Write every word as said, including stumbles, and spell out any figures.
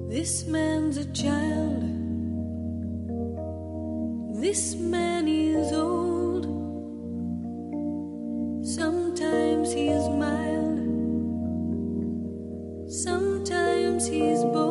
This man's a child. This man is old. Sometimes he is mild. Sometimes he is bold.